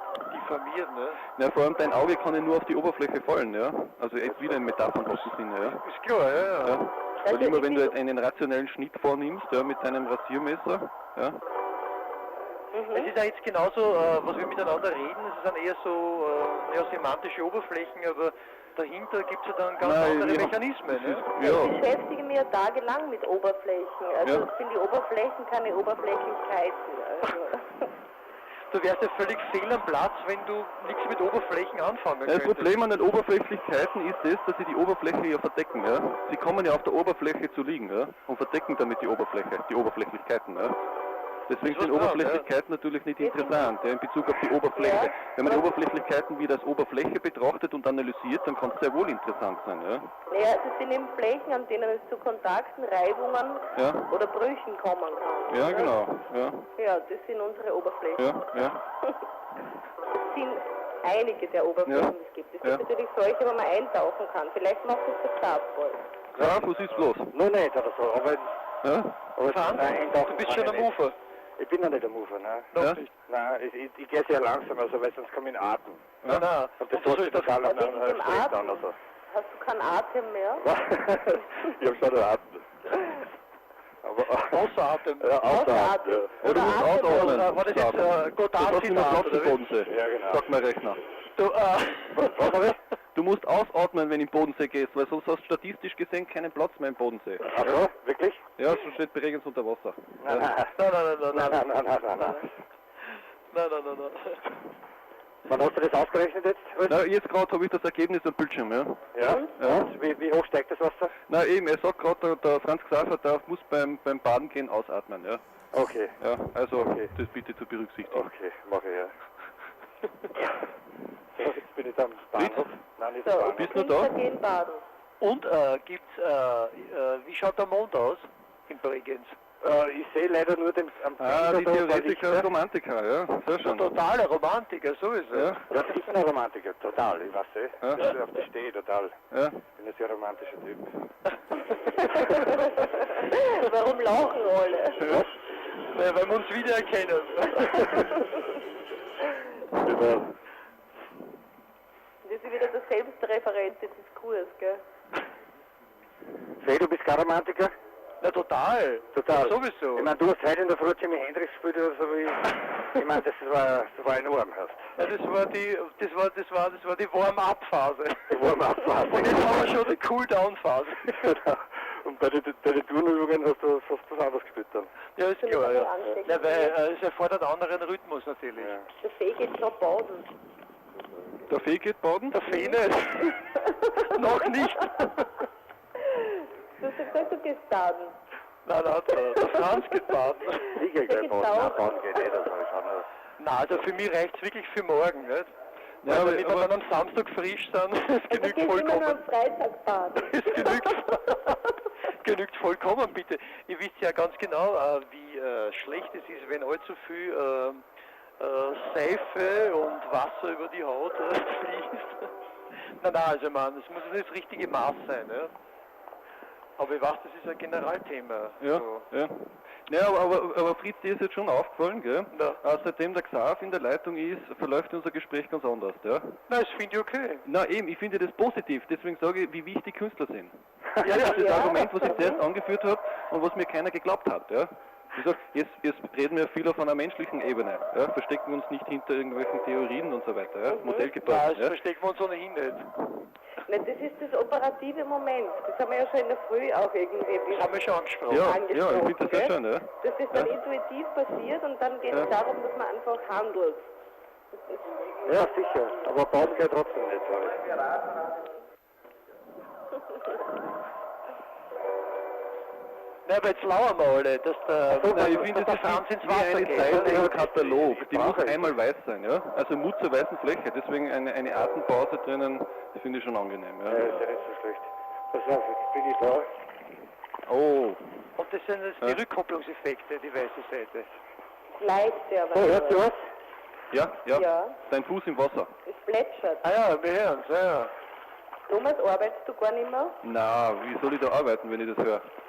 Diffamieren, ne? Ja, vor allem dein Auge kann ja nur auf die Oberfläche fallen, ja. Also jetzt wieder im metaphernhaften Sinne, ja. Ist klar, ja. Weil immer wenn du jetzt einen rationellen Schnitt vornimmst, ja, mit deinem Rasiermesser, ja. Es ist ja jetzt genauso, was wir miteinander reden, es sind eher so semantische Oberflächen, aber dahinter gibt es ja dann ganz andere Mechanismen. Ne? Ich beschäftige mich ja tagelang mit Oberflächen. Also sind die Oberflächen keine Oberflächlichkeiten. Also. Du wärst ja völlig fehl am Platz, wenn du nichts mit Oberflächen anfangen könntest. Das Problem an den Oberflächlichkeiten ist das, dass sie die Oberfläche ja verdecken. Ja? Sie kommen ja auf der Oberfläche zu liegen, ja? Und verdecken damit die Oberfläche, die Oberflächlichkeiten. Ja? Deswegen sind Oberflächlichkeiten natürlich nicht interessant, ja, in Bezug auf die Oberfläche. Ja. Wenn man die Oberflächlichkeiten wieder als Oberfläche betrachtet und analysiert, dann kann es sehr wohl interessant sein. Ja? Naja, das sind eben Flächen, an denen es zu Kontakten, Reibungen oder Brüchen kommen kann. Ja, genau. Ja, das sind unsere Oberflächen. Ja. Das sind einige der Oberflächen, die es gibt. Es gibt natürlich solche, wo man eintauchen kann. Vielleicht macht es das Stabvoll. Ja, was ist bloß? Noch nicht oder so, aber... Ja? Du bist schon am Ufer. Ich bin noch nicht am Ufer, ne? Noch nicht. Nein, ich gehe sehr langsam, also, weil sonst komme ich in Atem. Ja. Und das tut sich total an schlecht an. Also. Hast du keinen Atem mehr? Ich habe schon einen Atem. Aber außer Atem. Ja, außer Atem. Ja. Oder du musst ausatmen. War das jetzt Godard-Zitat, oder Bodensee. Ja, genau. Sag mal Rechner. Was habe ich? Du musst ausatmen, wenn du im Bodensee gehst, weil sonst hast du statistisch gesehen keinen Platz mehr im Bodensee. Ach so, wirklich? Ja, so steht bei Regens unter Wasser. Nein. Wann hast du das ausgerechnet jetzt? Na, jetzt gerade habe ich das Ergebnis am Bildschirm, ja. Ja? Und? Wie hoch steigt das Wasser? Na eben, er sagt gerade, der Franz Xaver muss beim Baden gehen ausatmen, ja. Okay. Ja, also das bitte zu berücksichtigen. Okay, mache ich ja. So, jetzt bin ich am Bahnhof. Nein, nicht am Bahnhof. Bist du da? Gehen baden. Und wie schaut der Mond aus in Bregenz? Ich sehe leider nur den am die Theoretiker Romantiker, ja. Sehr schön. Totaler Romantiker, sowieso. Ja. Das ist ein Romantiker, total, ich weiß Ja. auf die stehe total. Ja. Ich bin ein sehr romantischer Typ. Warum lachen alle? Ja, weil wir uns wiedererkennen. Genau. Das ist wieder der selbstreferente Diskurs, gell? Fee, du bist kein Romantiker? Na total. Total. Sowieso. Ich meine, du hast heute in der Früh Jimi Hendrix gespielt oder so wie... Ich meine, das war enorm, hast. Ja, das war die Warm-up-Phase. Die Warm-up-Phase. Und jetzt haben wir schon die Cool-down-Phase. Genau. Und bei den Turnübungen hast du was anderes gespielt dann. Ja, ist klar, ja. Ja, weil es erfordert anderen Rhythmus natürlich. Ja. Der Fee geht noch baden. Der Fee geht baden? Der Fee nicht. Noch nicht. Du hast gesagt, du gehst baden. Nein, der Franz geht baden. Ich gehe gleich baden. Nein, baden geht nicht, also ich kann Nein, also für mich reicht es wirklich für morgen, nicht? Ja, also, aber wenn wir dann am Samstag frisch sind, es genügt Immer nur vollkommen. am Freitag baden. Es genügt vollkommen, bitte. Ihr wisst ja ganz genau, wie schlecht es ist, wenn allzu viel Seife und Wasser über die Haut fließt. Nein, also man, es muss nicht das richtige Maß sein. Ja? Aber ich weiß, das ist ein Generalthema. Ja, so. ja. Ja, aber Fritz, dir ist jetzt schon aufgefallen, gell? Ja. Seitdem der Xav in der Leitung ist, verläuft unser Gespräch ganz anders, ja? Nein, das finde ich okay. Na eben, ich finde das positiv, deswegen sage ich, wie wichtig Künstler sind. Ja, Das ist das Argument, was ich zuerst angeführt habe und was mir keiner geglaubt hat, ja? Ich sag, jetzt reden wir viel auf einer menschlichen Ebene, ja? Verstecken uns nicht hinter irgendwelchen Theorien und so weiter, ja? Modellgebaut. Nein, das verstecken wir uns ohnehin nicht. Nein, das ist das operative Moment. Das haben wir ja schon in der Früh auch irgendwie Das haben wir schon angesprochen. Ja, ich finde das sehr schön, ja? Dass das dann intuitiv passiert und dann geht es darum, dass man einfach handelt. Ja, sicher. Aber baden geht trotzdem nicht, sag ich. Nein, aber jetzt lauern wir alle, dass Ich finde, das ist ins wie Wasser eine geht. Seite im Katalog. Die muss brauche ich. einmal weiß sein, ja? Also Mut zur weißen Fläche. Deswegen eine Atempause drinnen, das finde ich schon angenehm, ja? Ja, ist ja nicht so schlecht. Pass auf, jetzt bin ich da. Oh, Und das sind jetzt die Rückkopplungseffekte, die weiße Seite. Leichte aber. So, hört ihr was? ja. Ja. Dein Fuß im Wasser. Es plätschert. Ah ja, wir hören es, Thomas, arbeitest du gar nicht mehr? Na, wie soll ich da arbeiten, wenn ich das höre?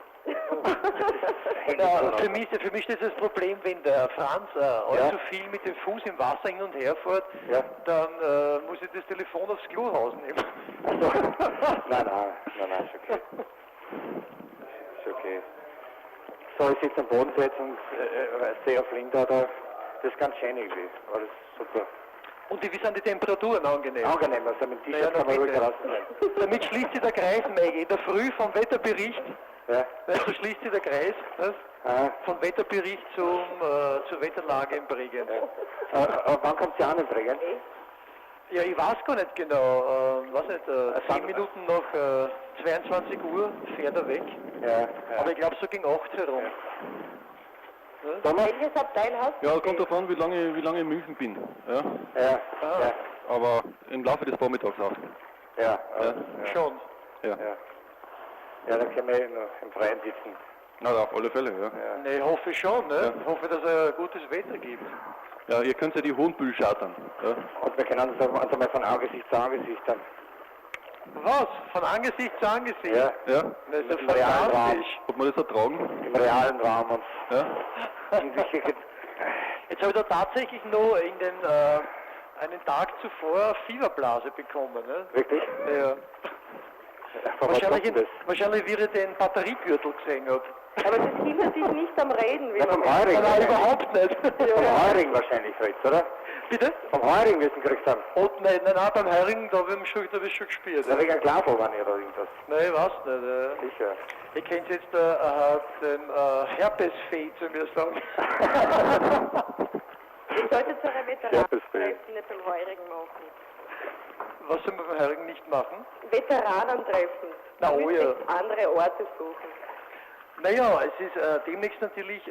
Für mich ist das Problem, wenn der Franz allzu viel mit dem Fuß im Wasser hin und her fährt, dann muss ich das Telefon aufs Klo nehmen. Also, nein, ist okay. Ist okay. So, ich sitze am Boden jetzt und sehe auf Linda da. Das ist ganz schön irgendwie. Alles super. Und wie sind die Temperaturen angenehm? Angenehm, also mit dem T-Shirt kann man ruhig rausnehmen. Damit schließt sich der Kreis, Maggie. In der Früh vom Wetterbericht, so schließt sich der Kreis, vom Wetterbericht zur Wetterlage in Bregenz. Wann kommt sie an in Bregenz? Ja, ich weiß gar nicht genau. 10 Minuten nach 22 Uhr fährt er weg. Ja. Aber ich glaube so gegen 8 herum. Welches Abteil hast du? Ja, kommt davon an, wie lange ich in München bin. Ja. Aber im Laufe des Vormittags auch. Ja. Schon. Ja, dann können wir noch im Freien sitzen. Na, auf alle Fälle, ja. Ne, ich hoffe schon, ne? Ja. Ich hoffe, dass es gutes Wetter gibt. Ja, ihr könnt ja die Hohenbühl chartern. Ja. Und wir können uns also mal von Angesicht zu Angesicht dann. Was? Von Angesicht zu Angesicht? Ja. Das ist im realen Raum. Ob wir das ertragen? Im realen Raum und Jetzt habe ich da tatsächlich noch einen Tag zuvor Fieberblase bekommen. Ne? Wirklich? Ja. Wahrscheinlich wie ihr den Batteriegürtel gesehen habt. Aber das hindert dich nicht am Reden. Ja, vom Heuring. Nein, überhaupt nicht. Vom Heuring wahrscheinlich heute, oder? Bitte? Vom Heuring müssen gekriegt haben. Nein, beim Heuring, da habe ich schon gespielt. Da wegen ein Glavo waren oder irgendwas. Nein, ich weiß nicht. Sicher. Ich kenne jetzt den Herpesfee zu mir sagen. Ich sollte zu einer Veteranentreffen nicht beim Heurigen machen. Was soll man beim Heurigen nicht machen? Veteranentreffen. Na, oh ja. Andere Orte suchen. Naja, es ist demnächst natürlich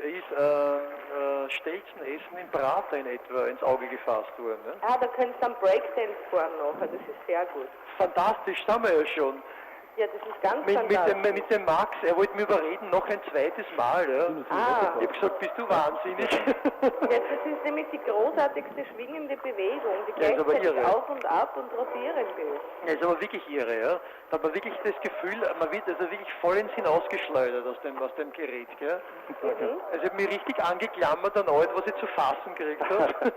Stelzenessen in Prater in etwa ins Auge gefasst worden. Ne? Da könntest du dann Breakdance fahren nachher, das ist sehr gut. Fantastisch, sind wir ja schon. Ja, das ist ganz fantastisch. Mit dem Max, er wollte mich überreden, noch ein zweites Mal. Ja. Ich habe gesagt, bist du wahnsinnig? Ja, das ist nämlich die großartigste schwingende Bewegung, die gleichzeitig auf und ab und rotierend ist. Ja, ist aber wirklich irre, ja. Da hat man wirklich das Gefühl, man wird also wirklich voll ins Hinausgeschleudert aus dem Gerät, gell? Also ich habe mich richtig angeklammert an alles, was ich zu fassen gekriegt habe.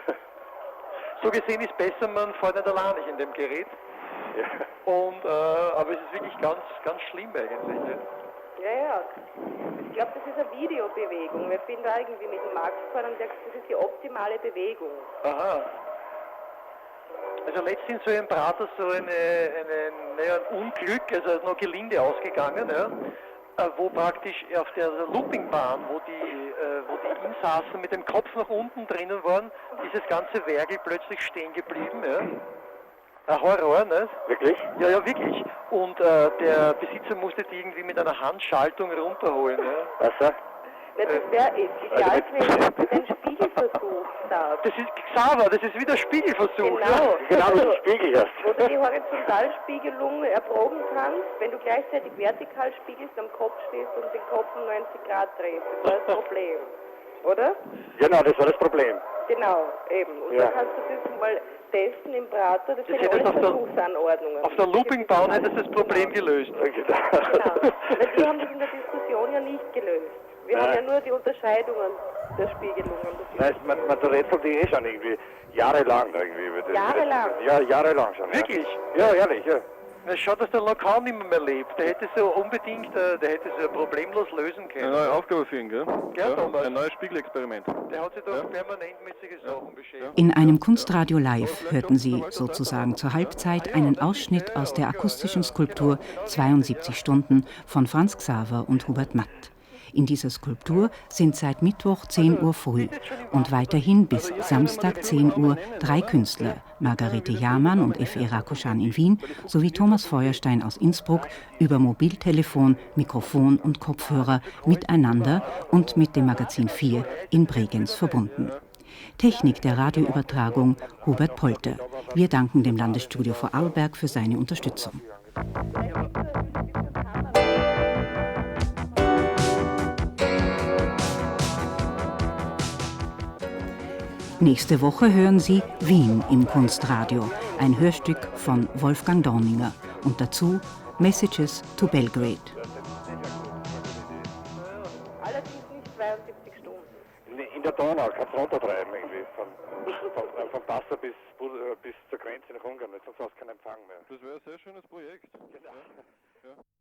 So gesehen ist besser, man fährt nicht allein in dem Gerät. Ja. Aber es ist wirklich ganz, ganz schlimm eigentlich. Ne? Ja. Ich glaube, das ist eine Videobewegung. Ich bin da irgendwie mit dem Max gefahren und das ist die optimale Bewegung. Aha. Also letztens so im Prater so ein Unglück, also noch gelinde ausgegangen, ja, wo praktisch auf der Loopingbahn, wo die Insassen mit dem Kopf nach unten drinnen waren, ist das ganze Werkel plötzlich stehen geblieben. Ja. Ein Horror, ne? Wirklich? Ja, wirklich. Und der Besitzer musste die irgendwie mit einer Handschaltung runterholen. Ja. Was? Das wäre ideal gewesen, wenn ein Spiegelversuch da. Das ist Xaver, das ist wieder Spiegelversuch. Genau, das Spiegel erst. Wo du die Horizontalspiegelung erproben kannst, wenn du gleichzeitig vertikal spiegelst, am Kopf stehst und den Kopf um 90 Grad drehst. Das war das Problem. Oder? Genau, das war das Problem. Genau, eben. Und dann kannst du das mal testen im Prater, das sind alles Versuchsanordnungen. Auf der Loopingbahn hätte das Problem gelöst. Genau. Weil die haben das in der Diskussion ja nicht gelöst. Wir haben ja nur die Unterscheidungen der Spiegelungen. Man rätselt die schon irgendwie jahrelang irgendwie. Jahrelang? Ja, jahrelang schon. Wirklich? Ja, ehrlich, ja. Na, schade, dass der Lokal nicht mehr lebt. Der hätte so unbedingt, problemlos lösen können. Eine neue Aufgabe für ihn, gell? Ja, Thomas. Ein neues Spiegelexperiment. Der hat sich doch permanent mit solchen Sachen beschäftigt. In einem Kunstradio Live hörten Sie sozusagen zur Halbzeit einen Ausschnitt aus der akustischen Skulptur 72 Stunden von Franz Xaver und Hubert Matt. In dieser Skulptur sind seit Mittwoch 10 Uhr früh und weiterhin bis Samstag 10 Uhr 3 Künstler, Margarete Jahrmann und F.E. Rakoschan in Wien sowie Thomas Feuerstein aus Innsbruck, über Mobiltelefon, Mikrofon und Kopfhörer miteinander und mit dem Magazin 4 in Bregenz verbunden. Technik der Radioübertragung Hubert Polter. Wir danken dem Landesstudio Vorarlberg für seine Unterstützung. Nächste Woche hören Sie Wien im Kunstradio, ein Hörstück von Wolfgang Dorninger und dazu Messages to Belgrade. allerdings nicht 72 Stunden. In der Donau kannst du runtertreiben irgendwie, von Passau bis zur Grenze nach Ungarn, sonst hast du keinen Empfang mehr. Das wäre ein sehr schönes Projekt. Genau. Ja.